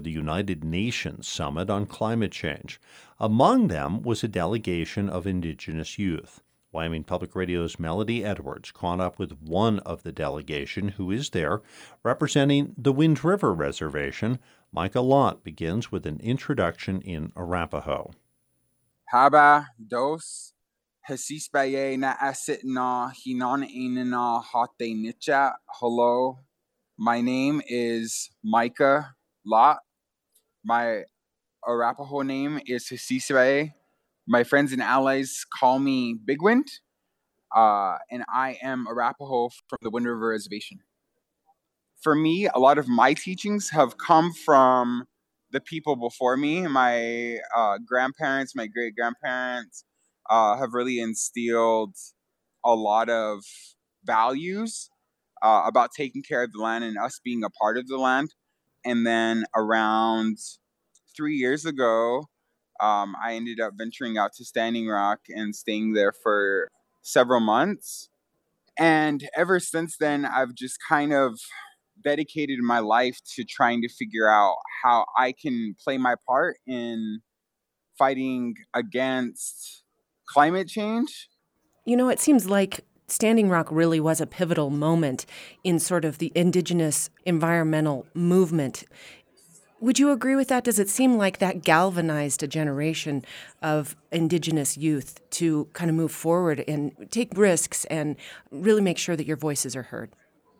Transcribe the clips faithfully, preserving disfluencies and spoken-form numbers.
the United Nations Summit on Climate Change. Among them was a delegation of Indigenous youth. Wyoming Public Radio's Melody Edwards caught up with one of the delegation who is there representing the Wind River Reservation. Micah Lott begins with an introduction in Arapaho. Haba dos Hasispaye na asit na hinan na hate nicha. Hello, my name is Micah Lott. My Arapaho name is Hasispaye. My friends and allies call me Big Wind, uh, and I am Arapaho from the Wind River Reservation. For me, a lot of my teachings have come from the people before me. My uh, grandparents, my great-grandparents uh, have really instilled a lot of values uh, about taking care of the land and us being a part of the land. And then around three years ago, um, I ended up venturing out to Standing Rock and staying there for several months. And ever since then, I've just kind of dedicated my life to trying to figure out how I can play my part in fighting against climate change. You know, it seems like Standing Rock really was a pivotal moment in sort of the Indigenous environmental movement. Would you agree with that? Does it seem like that galvanized a generation of Indigenous youth to kind of move forward and take risks and really make sure that your voices are heard?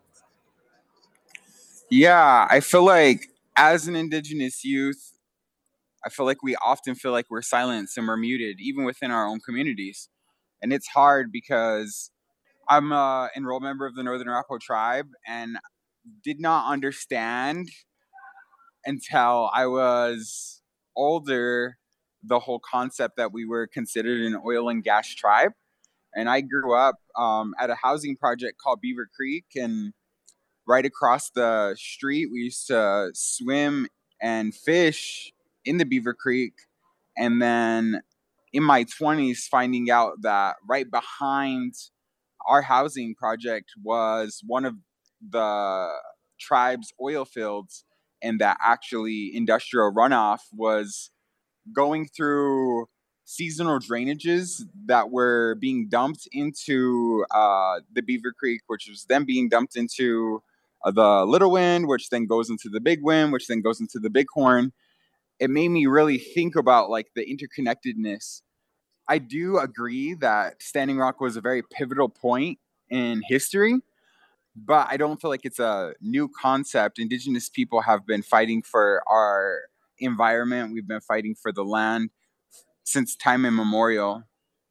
Yeah, I feel like as an Indigenous youth, I feel like we often feel like we're silenced and we're muted, even within our own communities. And it's hard because I'm an enrolled member of the Northern Arapaho tribe and did not understand until I was older the whole concept that we were considered an oil and gas tribe. And I grew up um, at a housing project called Beaver Creek, and right across the street we used to swim and fish in the Beaver Creek. And then in my twenties, finding out that right behind our housing project was one of the tribe's oil fields, and that actually industrial runoff was going through seasonal drainages that were being dumped into uh, the Beaver Creek, which was then being dumped into uh, the Little Wind, which then goes into the Big Wind, which then goes into the Bighorn. It made me really think about like the interconnectedness. I do agree that Standing Rock was a very pivotal point in history, but I don't feel like it's a new concept. Indigenous people have been fighting for our environment. We've been fighting for the land since time immemorial.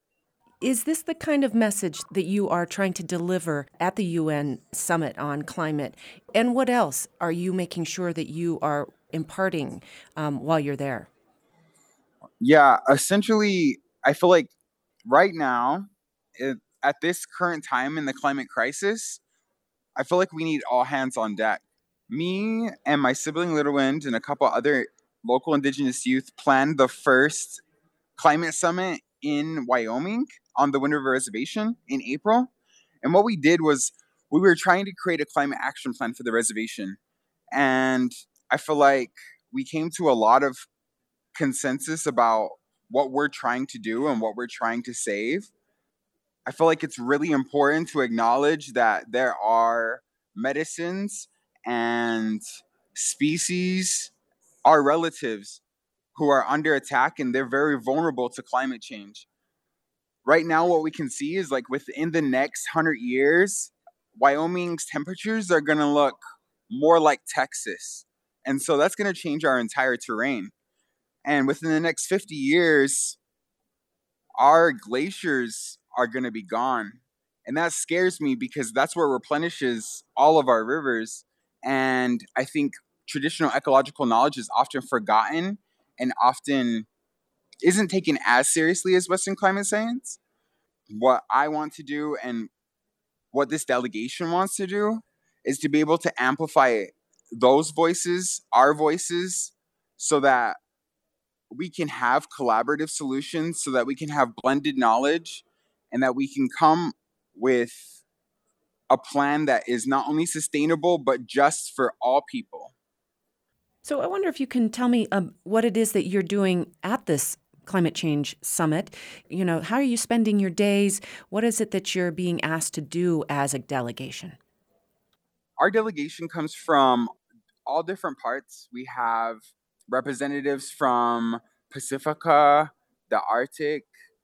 Is this the kind of message that you are trying to deliver at the U N Summit on Climate? And what else are you making sure that you are imparting um, while you're there? Yeah, essentially, I feel like right now, it, at this current time in the climate crisis, I feel like we need all hands on deck. Me and my sibling Little Wind and a couple other local Indigenous youth planned the first climate summit in Wyoming on the Wind River Reservation in April. And what we did was we were trying to create a climate action plan for the reservation. And I feel like we came to a lot of consensus about what we're trying to do and what we're trying to save. I feel like it's really important to acknowledge that there are medicines and species, our relatives, who are under attack, and they're very vulnerable to climate change. Right now, what we can see is like within the next hundred years, Wyoming's temperatures are going to look more like Texas. And so that's going to change our entire terrain. And within the next fifty years, our glaciers are going to be gone. And that scares me because that's what replenishes all of our rivers. And I think traditional ecological knowledge is often forgotten and often isn't taken as seriously as Western climate science. What I want to do and what this delegation wants to do is to be able to amplify those voices, our voices, so that we can have collaborative solutions, so that we can have blended knowledge, and that we can come with a plan that is not only sustainable, but just for all people. So I wonder if you can tell me um, what it is that you're doing at this climate change summit. You know, how are you spending your days? What is it that you're being asked to do as a delegation? Our delegation comes from all different parts. We have representatives from Pacifica, the Arctic,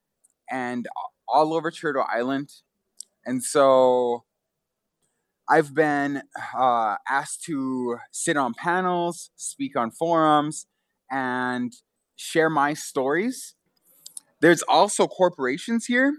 and all over Turtle Island. And so I've been uh, asked to sit on panels, speak on forums, and share my stories. There's also corporations here,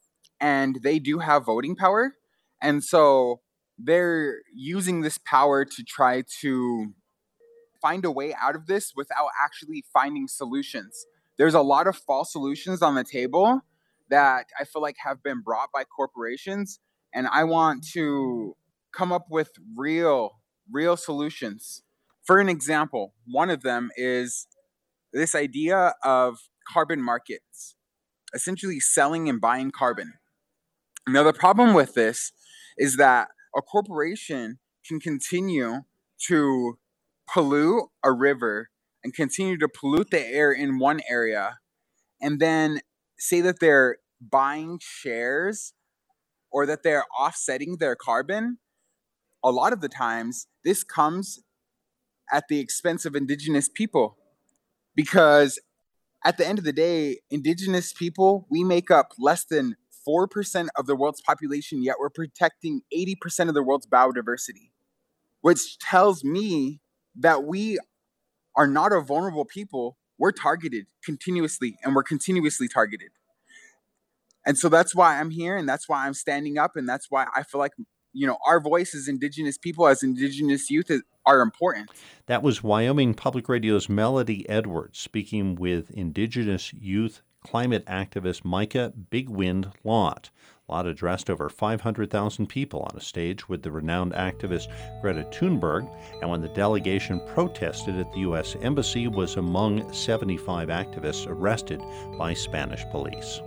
and they do have voting power. And so they're using this power to try to find a way out of this without actually finding solutions. There's a lot of false solutions on the table that I feel like have been brought by corporations, and I want to come up with real, real solutions. For an example, one of them is this idea of carbon markets, essentially selling and buying carbon. Now, the problem with this is that a corporation can continue to pollute a river and continue to pollute the air in one area and then say that they're buying shares or that they're offsetting their carbon. A lot of the times, this comes at the expense of indigenous people, because at the end of the day, indigenous people, we make up less than four percent of the world's population, yet we're protecting eighty percent of the world's biodiversity, which tells me that we are not a vulnerable people. We're targeted continuously, and we're continuously targeted. And so that's why I'm here, and that's why I'm standing up, and that's why I feel like, you know, our voice as indigenous people, as indigenous youth, is, are important. That was Wyoming Public Radio's Melody Edwards speaking with indigenous youth climate activist Micah Big Wind Lott. Lott addressed over five hundred thousand people on a stage with the renowned activist Greta Thunberg, and when the delegation protested at the U S Embassy, was among seventy-five activists arrested by Spanish police.